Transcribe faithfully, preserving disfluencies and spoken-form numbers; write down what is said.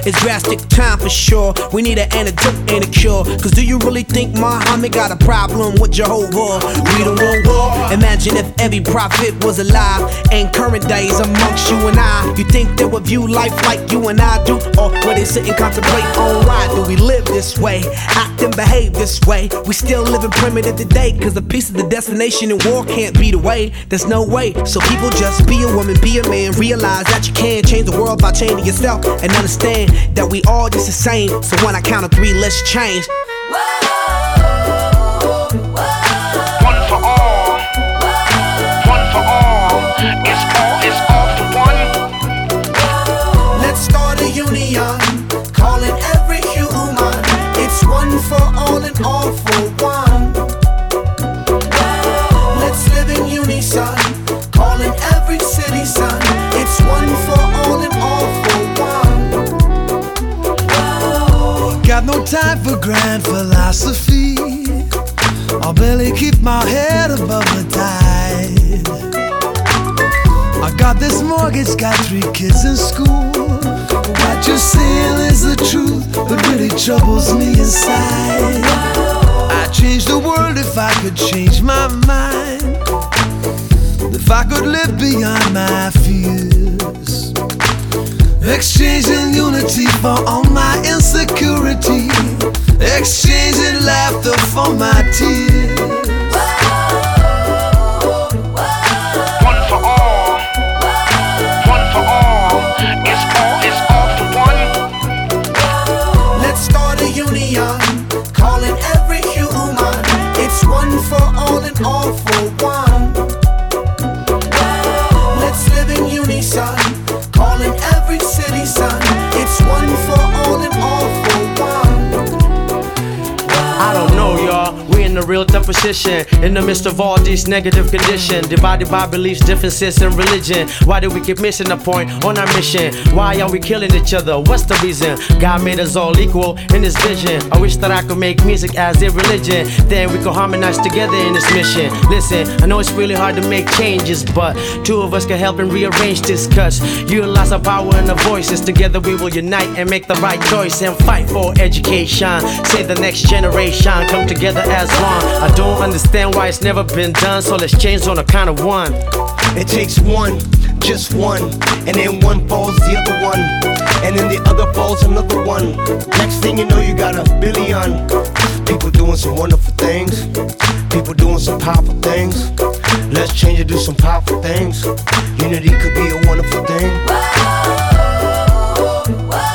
It's drastic time for sure. We need an antidote and a cure. Cause do you really think Muhammad got a problem with Jehovah? We don't want war. Imagine if every prophet was alive and current days amongst you and I. You think they would view life like you and I do? Or would they sit and contemplate on why do we live this way, act and behave this way? We still living primitive today, cause a piece of the destination in war can't be the way. There's no way. So people just be a woman, be a man. Realize that you can change the world by changing yourself, and understand that we all just the same. So when I count to three, let's change. One for all, one for all. It's all, it's all for one. Let's start a union, calling every human. It's one for all and all for one. Let's live in unison, calling every city son. It's one for all and all for one. Got no time for grand philosophy. I'll barely keep my head above the tide. I got this mortgage, got three kids in school. What you're saying is the truth, but really troubles me inside. I'd change the world if I could change my mind. If I could live beyond my fears, exchanging unity for all my insecurity, exchanging laughter for my tears. One for all, one for all. It's all, it's all for one. Let's start a union, calling every human. It's one for all and all for one. Let's live in unison, calling every city son. It's one for all and all for one. I don't know, y'all. We in a real tough position in the midst of all these negative conditions, divided by beliefs, differences, and religion. Why do we keep missing the point on our mission? Why are we killing each other? What's the reason? God made us all equal in His vision. I wish that I could make music as a religion, then we could harmonize together in this mission. Listen, I know it's really hard to make changes, but two of us can help and rearrange this. Cause utilize our power and our voices. Together we will unite and make the right choice and fight for education. Save the next generation, come together as one. I don't understand why it's never been done, so let's change on the count of one. It takes one, just one, and then one falls the other one, and then the other falls another one. Next thing you know, you got a billion people doing some wonderful things, people doing some powerful things. Let's change and do some powerful things. Unity could be a wonderful thing. Whoa, whoa.